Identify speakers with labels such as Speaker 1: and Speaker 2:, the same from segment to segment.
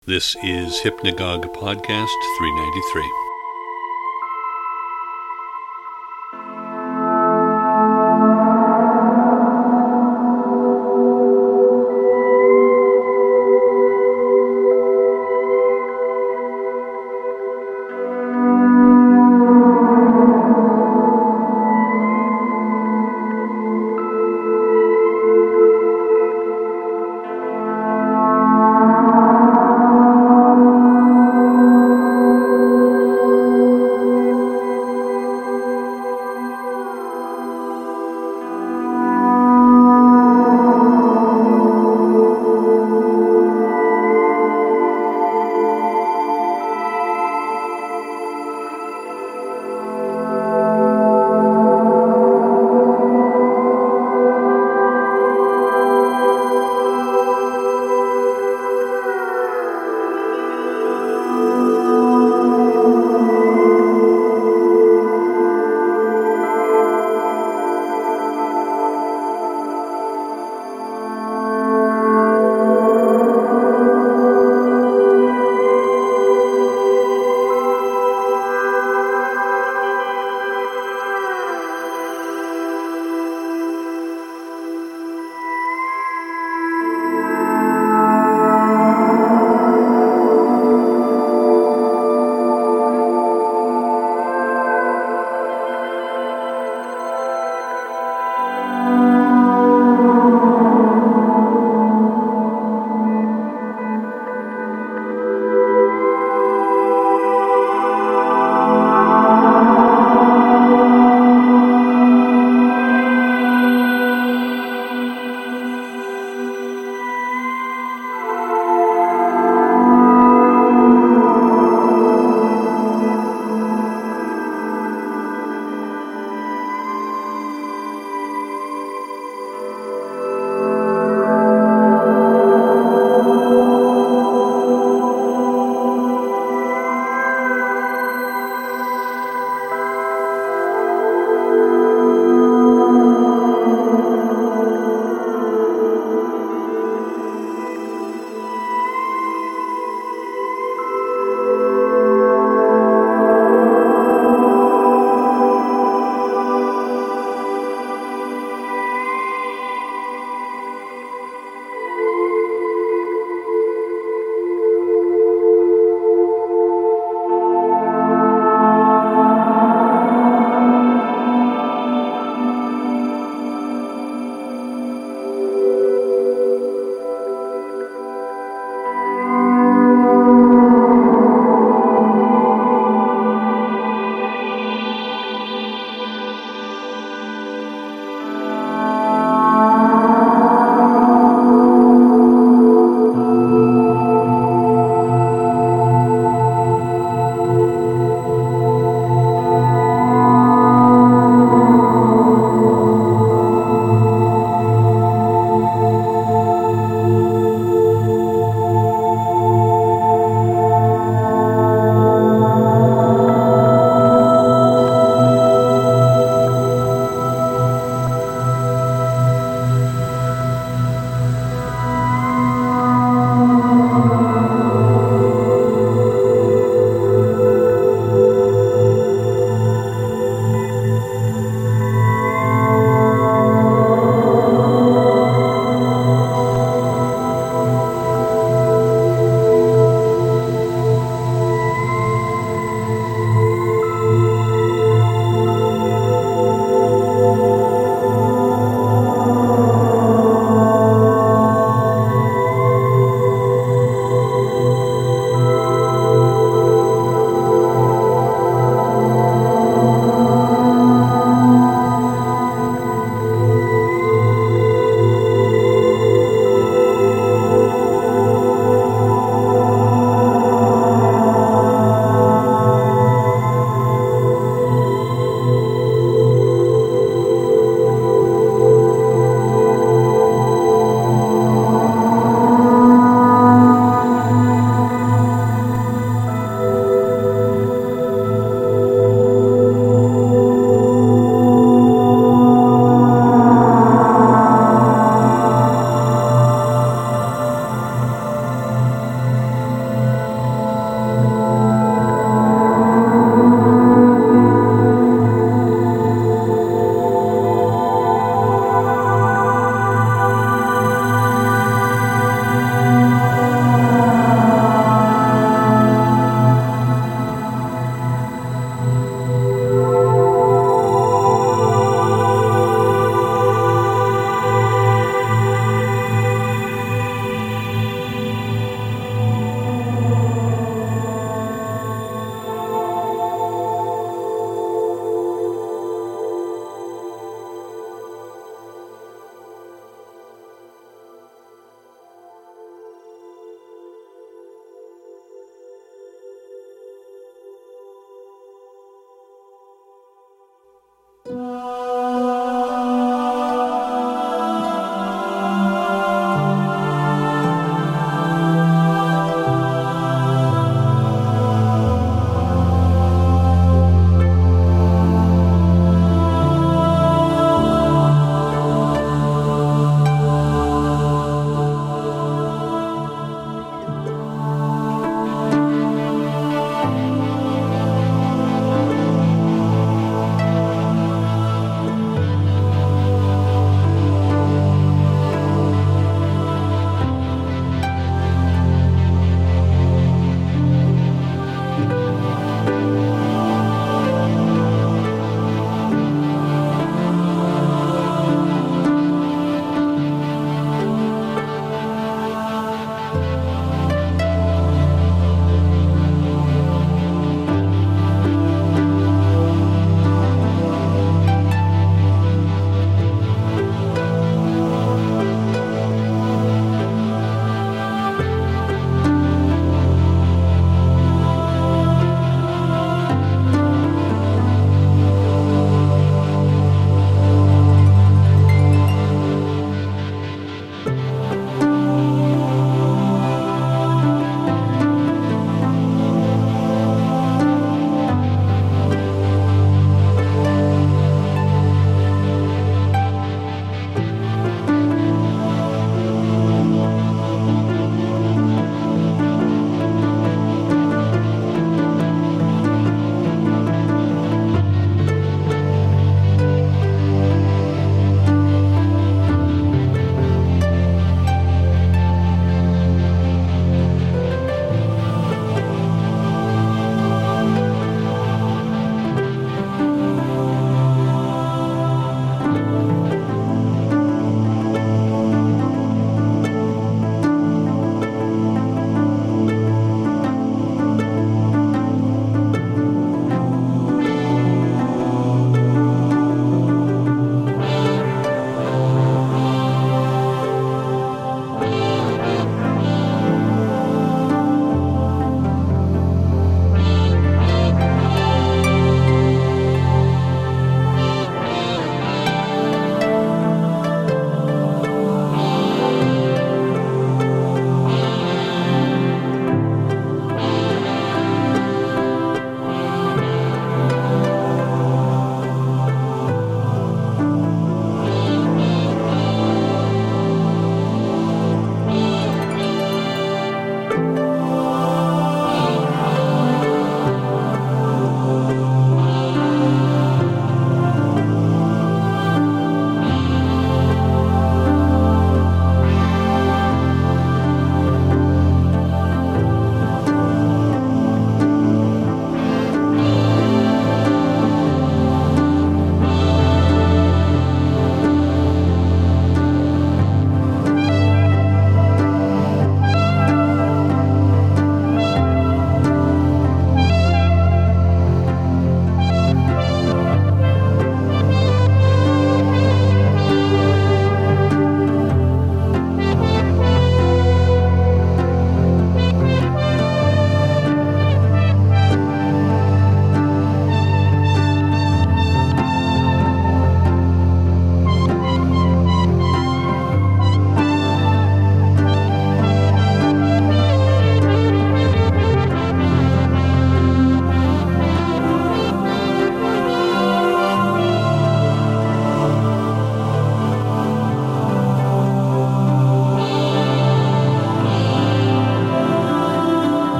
Speaker 1: This is Hypnagogue Podcast 393.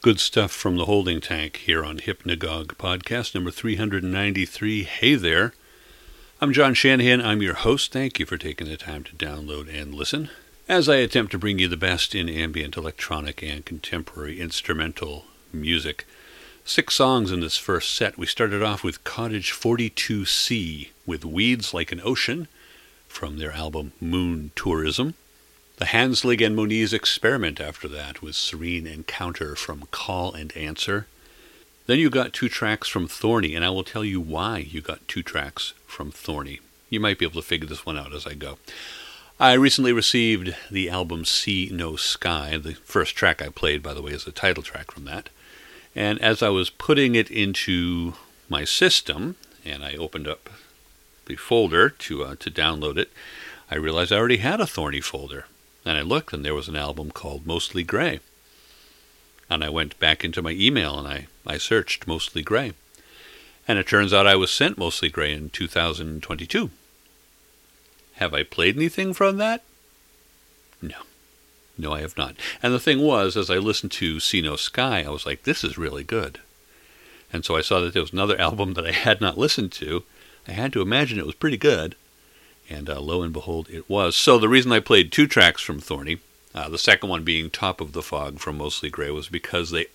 Speaker 1: Good stuff from the holding tank here on Hypnagogue Podcast number 393. Hey there. I'm John Shanahan. I'm your host. Thank you for taking the time to download and listen as I attempt to bring you the best in ambient, electronic, and contemporary instrumental music. 6 songs in this first set. We started off with Cottage 42C with Weeds Like an Ocean from their album Moon Tourism. The Hanslig and Moniz Experiment after that was Serene Encounter from Call and Answer. Then you got 2 tracks from Thorny, and I will tell you why you got 2 tracks from Thorny. You might be able to figure this one out as I go. I recently received the album See No Sky. The first track I played, by the way, is the title track from that. And as I was putting it into my system, and I opened up the folder to download it, I realized I already had a Thorny folder. And I looked, and there was an album called Mostly Grey. And I went back into my email, and I searched Mostly Grey. And it turns out I was sent Mostly Grey in 2022. Have I played anything from that? No. No, I have not. And the thing was, as I listened to See No Sky, I was like, this is really good. And so I saw that there was another album that I had not listened to. I had to imagine it was pretty good. And lo and behold, it was. So the reason I played 2 tracks from Thorny, the second one being Top of the Fog from Mostly Grey, was because they're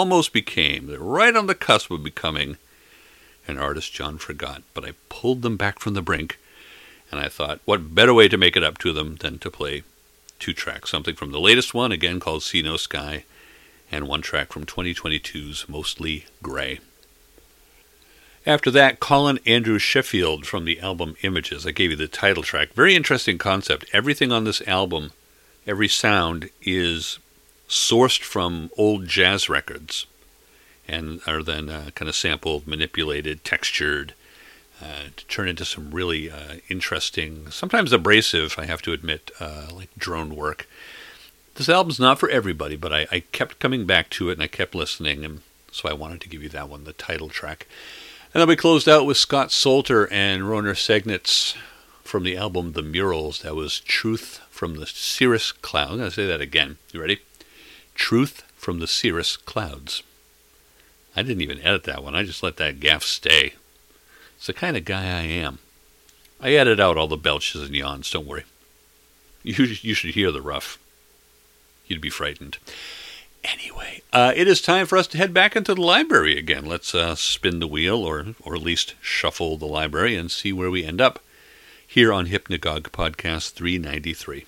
Speaker 1: right on the cusp of becoming an artist John forgot. But I pulled them back from the brink, and I thought, what better way to make it up to them than to play 2 tracks, something from the latest one, again called See No Sky, and 1 track from 2022's Mostly Grey. After that, Colin Andrew Sheffield from the album Images. I gave you the title track. Very interesting concept. Everything on this album, every sound, is sourced from old jazz records and are then kind of sampled, manipulated, textured, to turn into some really interesting, sometimes abrasive, I have to admit, like drone work. This album's not for everybody, but I kept coming back to it and I kept listening, and so I wanted to give you that one, the title track. And then we closed out with Scott Solter and Roner Segnitz from the album The Murals. That was Truth from the Cirrus Clouds. I'm going to say that again. You ready? Truth from the Cirrus Clouds. I didn't even edit that one. I just let that gaff stay. It's the kind of guy I am. I edit out all the belches and yawns, don't worry. You should hear the rough. You'd be frightened. Anyway, it is time for us to head back into the library again. Let's spin the wheel, or at least shuffle the library, and see where we end up here on Hypnagogue Podcast 393.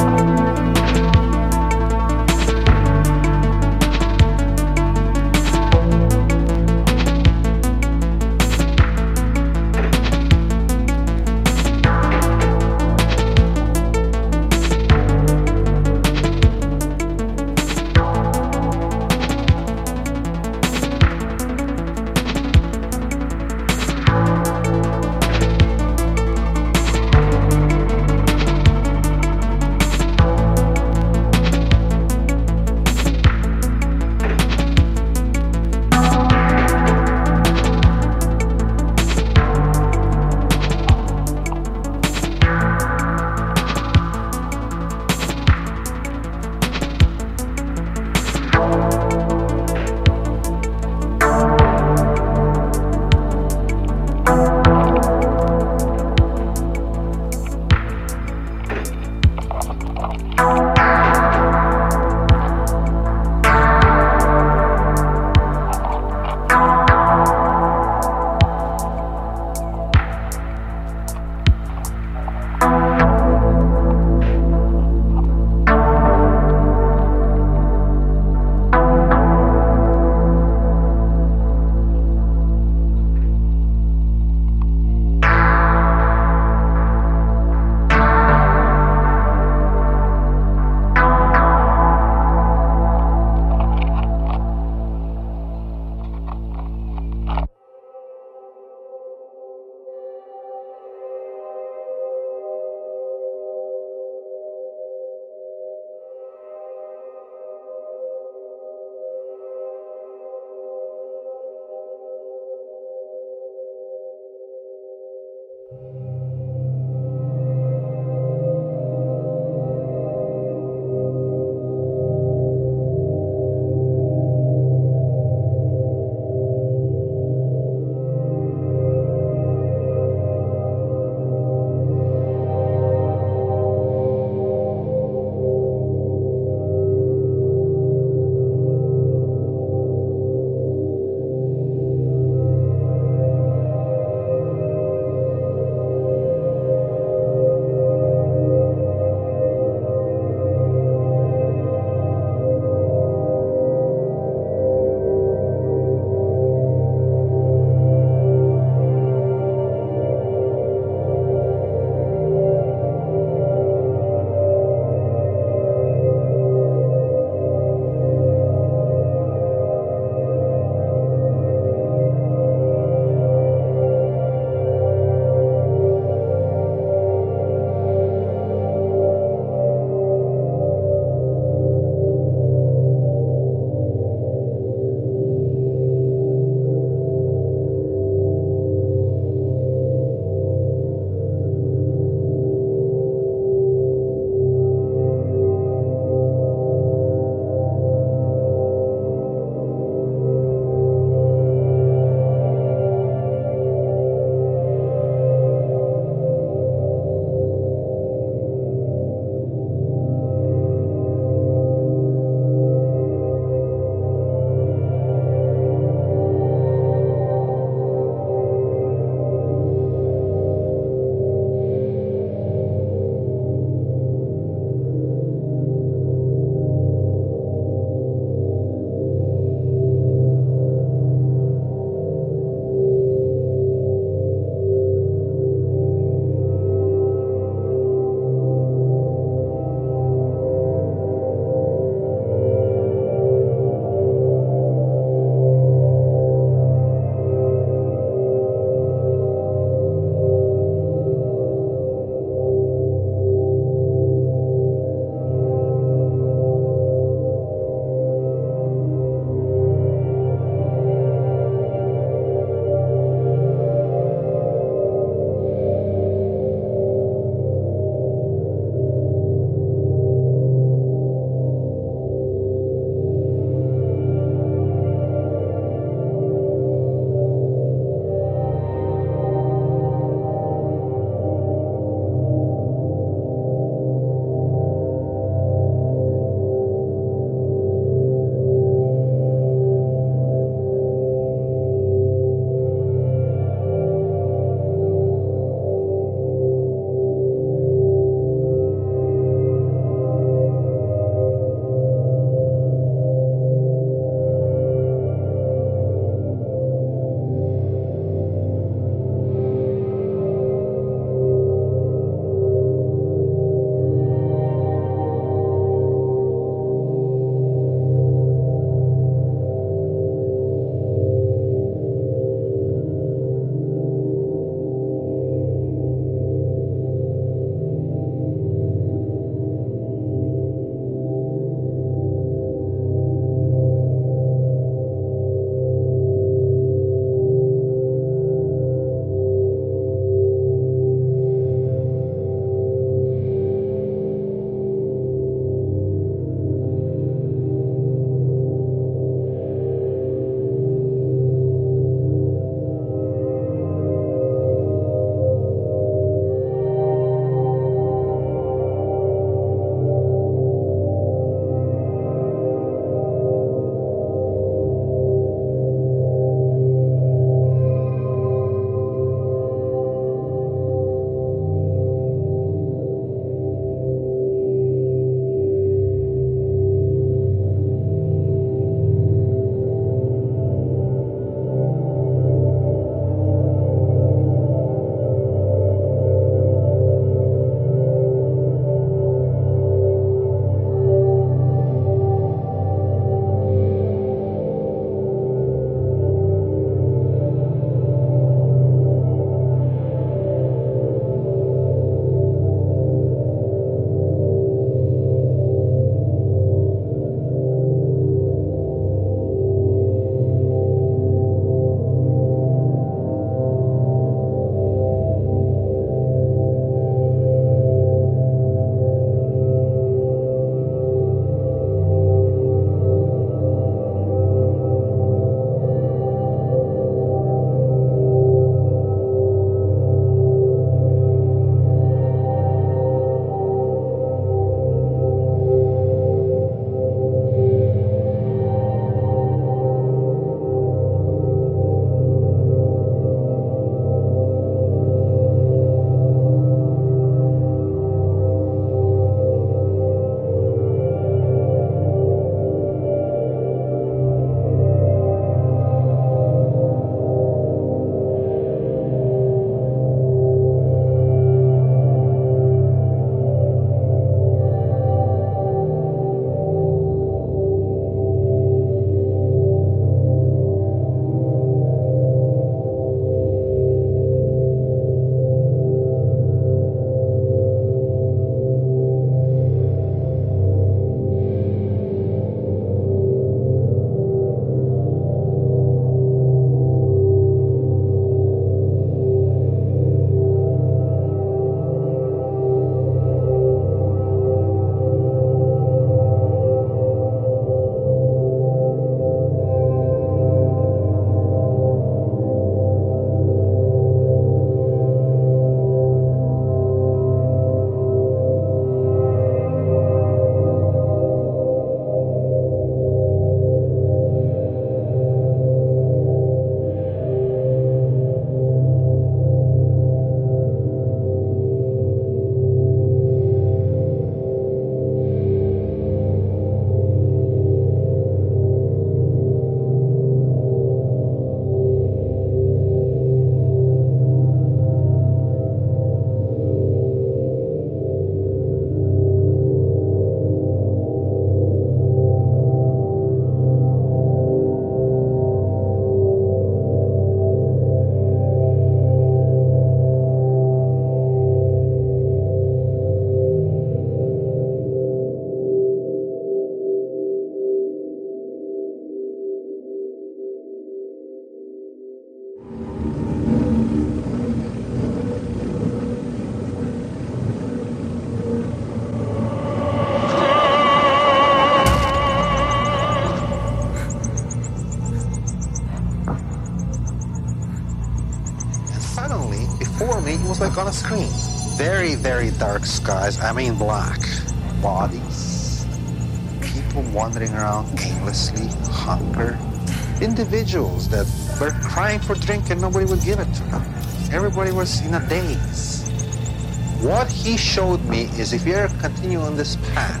Speaker 2: For me, it was like on a screen. Very, very dark skies. I mean black. Bodies. People wandering around aimlessly. Hunger. Individuals that were crying for drink and nobody would give it to them. Everybody was in a daze. What he showed me is if you ever continue on this path,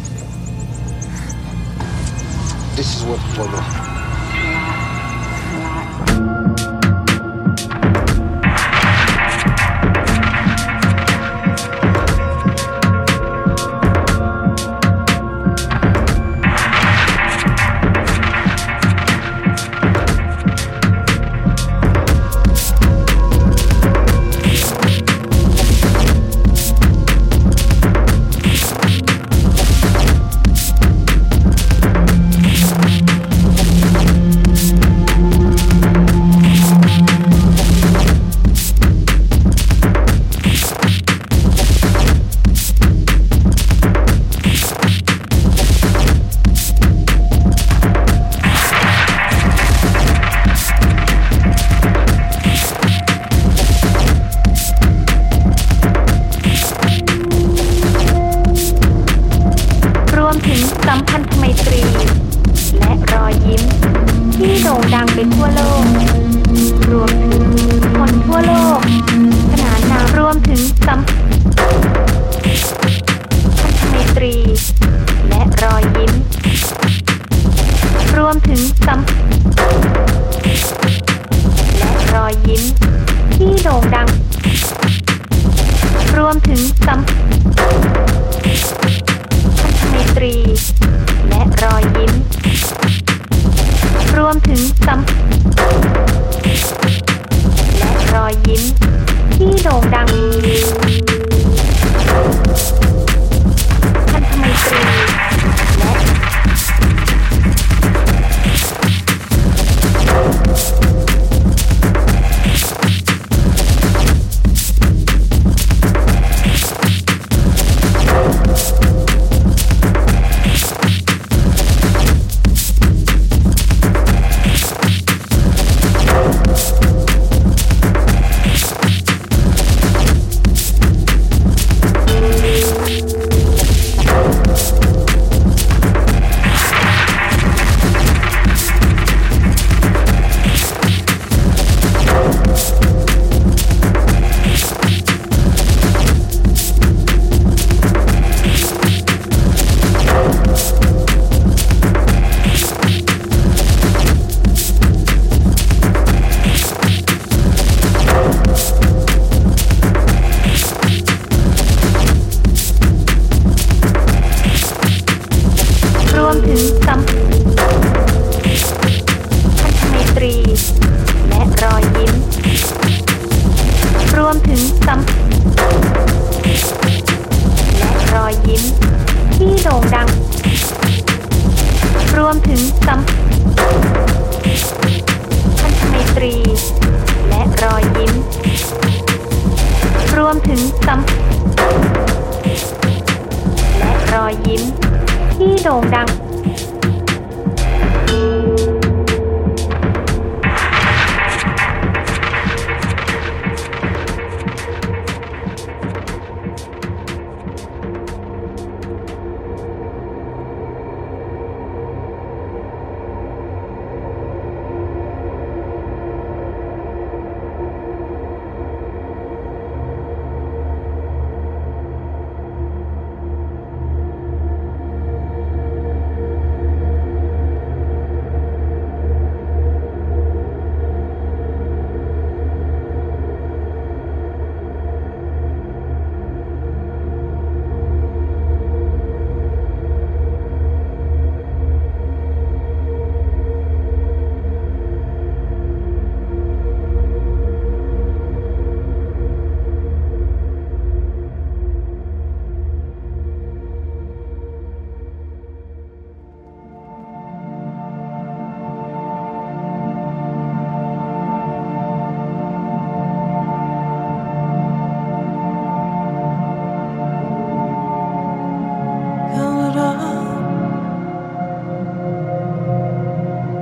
Speaker 2: this is what will happen.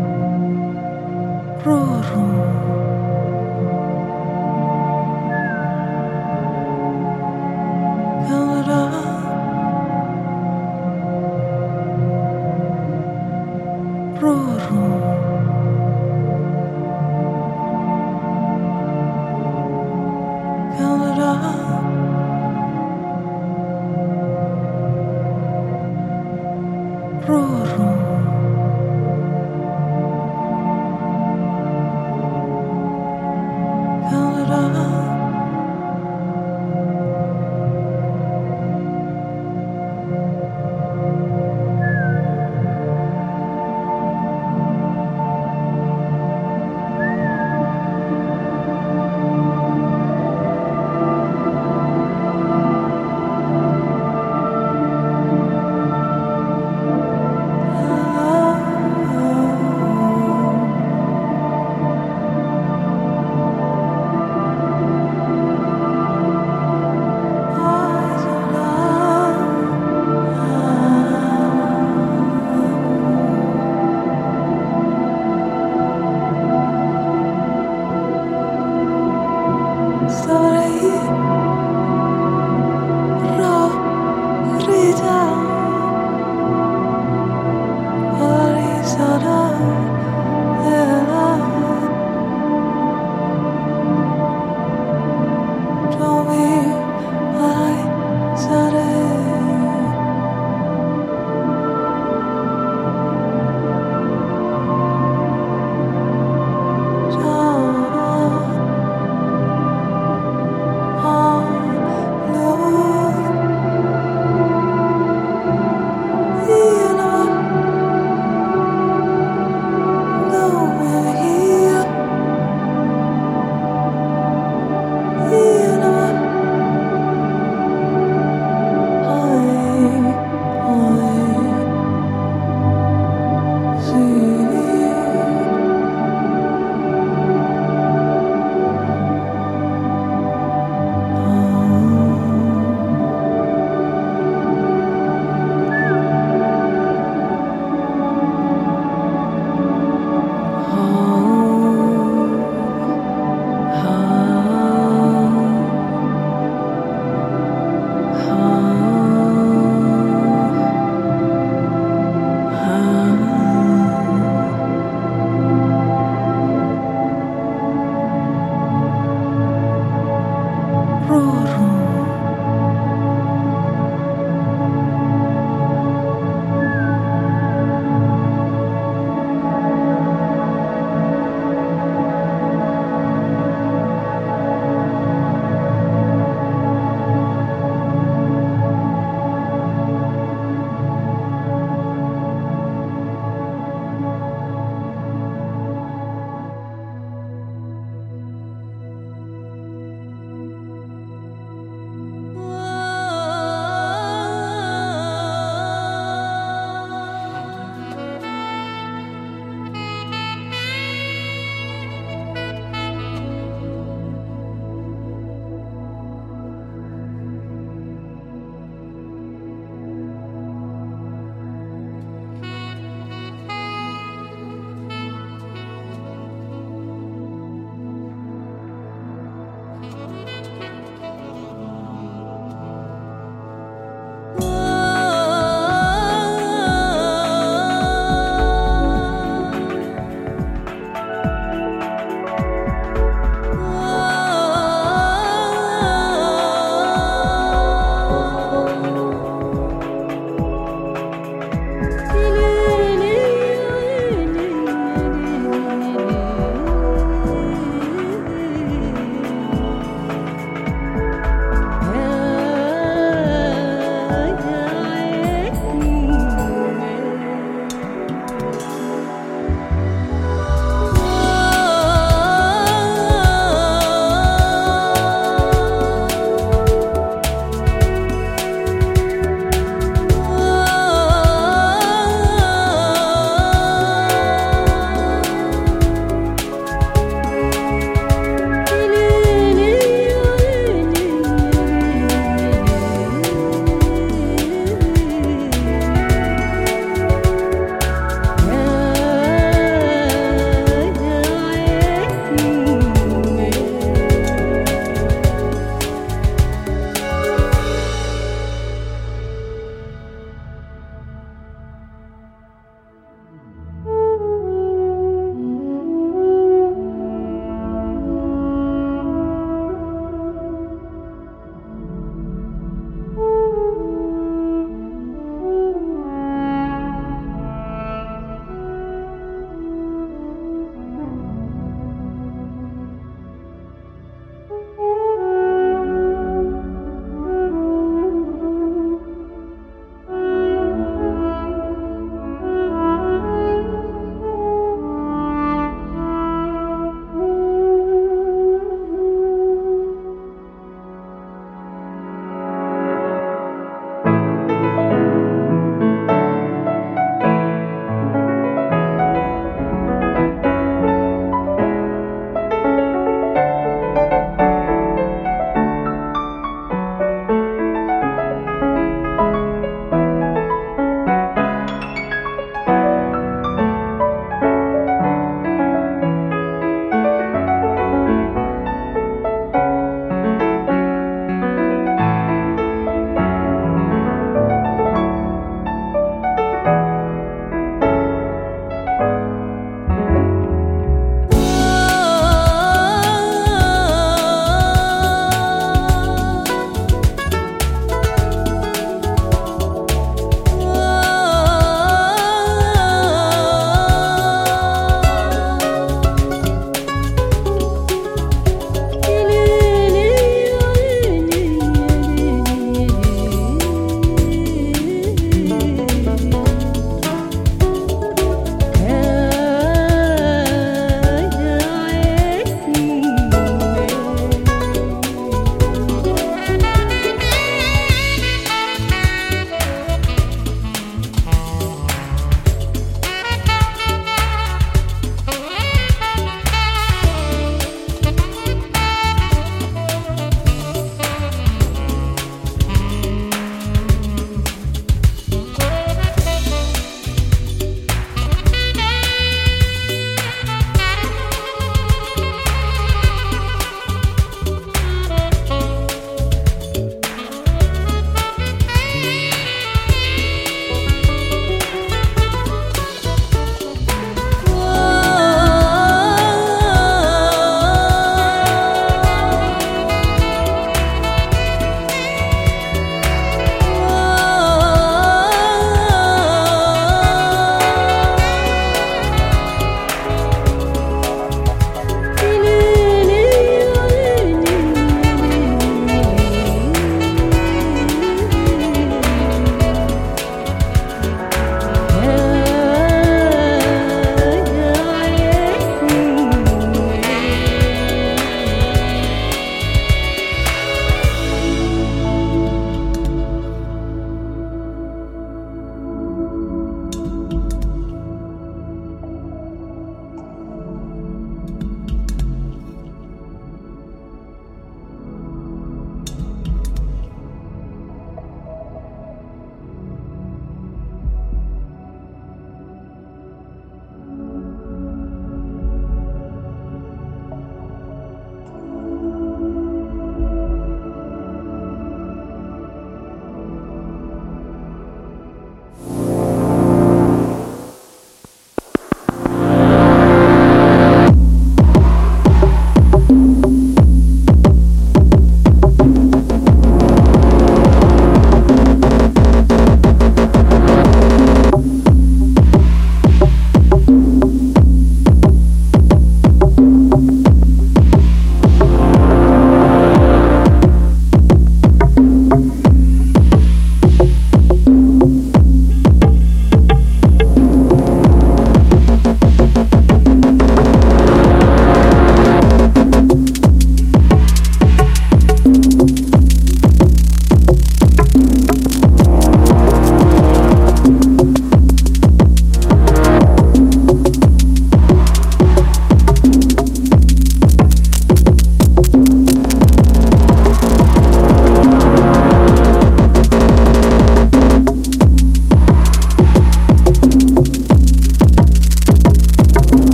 Speaker 3: ร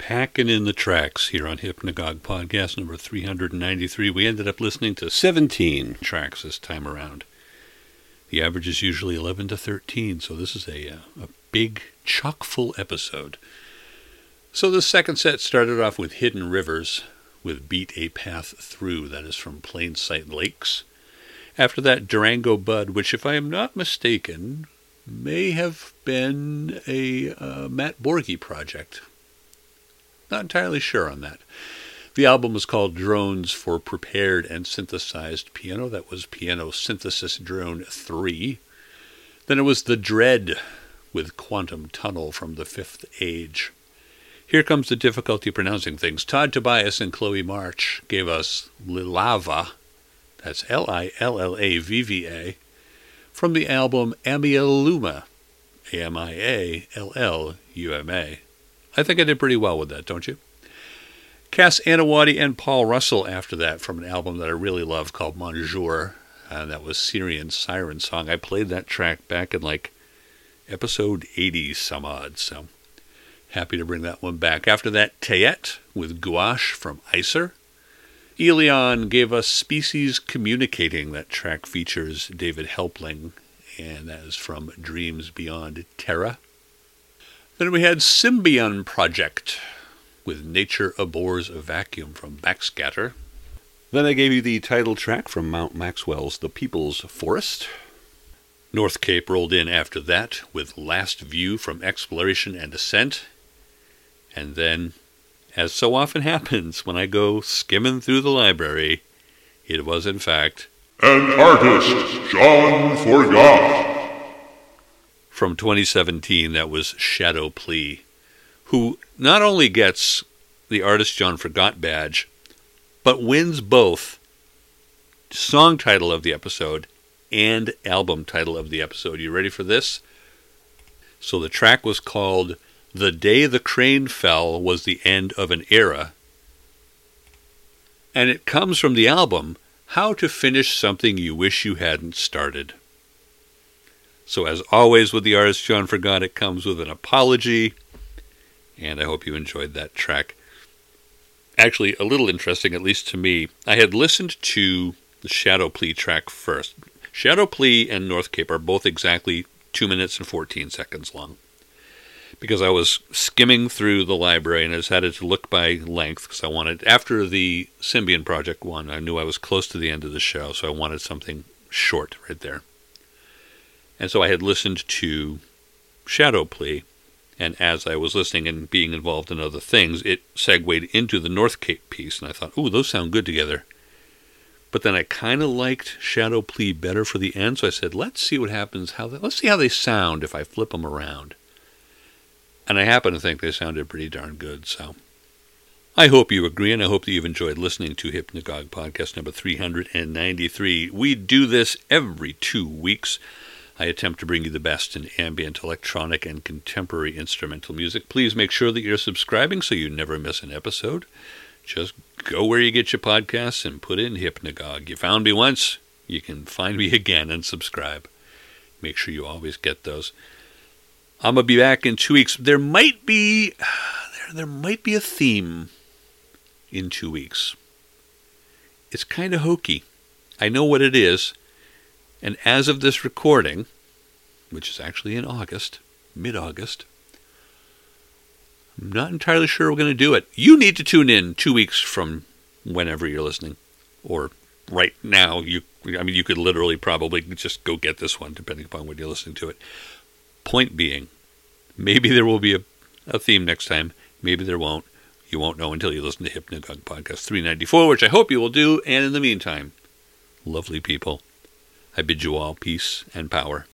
Speaker 1: Packing in the tracks here on Hypnagogue Podcast number 393. We ended up listening to 17 tracks this time around. The average is usually 11 to 13, so this is a big, chock-full episode. So the second set started off with Hidden Rivers with Beat a Path Through. That is from Plain Sight Lakes. After that, Durango Bud, which, if I am not mistaken, may have been a Matt Borge project. Not entirely sure on that. The album was called Drones for Prepared and Synthesized Piano. That was Piano Synthesis Drone 3. Then it was The Dread with Quantum Tunnel from The Fifth Age. Here comes the difficulty pronouncing things. Todd Tobias and Chloe March gave us Lilava, that's Lillavva, from the album Amialuma, Amialluma. I think I did pretty well with that, don't you? Cass Anawati and Paul Russell after that from an album that I really love called Bonjour, and that was Syrian Siren Song. I played that track back in episode 80 some odd, so happy to bring that one back. After that, Tayet with Gouache from Icer. Elion gave us Species Communicating. That track features David Helpling, and that is from Dreams Beyond Terra. Then we had Symbion Project with Nature Abhors a Vacuum from Backscatter. Then I gave you the title track from Mount Maxwell's The People's Forest. North Cape rolled in after that with Last View from Exploration and Ascent. And then, as so often happens when I go skimming through the library, it was in fact
Speaker 3: An Artist John Forgot.
Speaker 1: From 2017, that was Shadow Plea, who not only gets the Artist John Forgot badge, but wins both song title of the episode and album title of the episode. You ready for this? So the track was called The Day the Crane Fell Was the End of an Era. And it comes from the album How to Finish Something You Wish You Hadn't Started. So as always with the Artist John Forgot, it comes with an apology, and I hope you enjoyed that track. Actually, a little interesting, at least to me. I had listened to the Shadow Plea track first. Shadow Plea and North Cape are both exactly 2 minutes and 14 seconds long. Because I was skimming through the library and I decided to look by length because I wanted, after the Symbion Project one, I knew I was close to the end of the show, so I wanted something short right there. And so I had listened to Shadow Plea, and as I was listening and being involved in other things, it segued into the North Cape piece, and I thought, ooh, those sound good together. But then I kind of liked Shadow Plea better for the end, so I said, let's see what happens, let's see how they sound if I flip them around. And I happen to think they sounded pretty darn good, so I hope you agree, and I hope that you've enjoyed listening to Hypnagogue Podcast number 393. We do this every 2 weeks. I attempt to bring you the best in ambient, electronic, and contemporary instrumental music. Please make sure that you're subscribing so you never miss an episode. Just go where you get your podcasts and put in Hypnagogue. You found me once, you can find me again and subscribe. Make sure you always get those. I'm going to be back in 2 weeks. There might be a theme in 2 weeks. It's kind of hokey. I know what it is. And as of this recording, which is actually in August, mid-August, I'm not entirely sure we're going to do it. You need to tune in 2 weeks from whenever you're listening. Or right now, you could literally probably just go get this one, depending upon when you're listening to it. Point being, maybe there will be a theme next time. Maybe there won't. You won't know until you listen to Hypnagogue Podcast 394, which I hope you will do. And in the meantime, lovely people, I bid you all peace and power.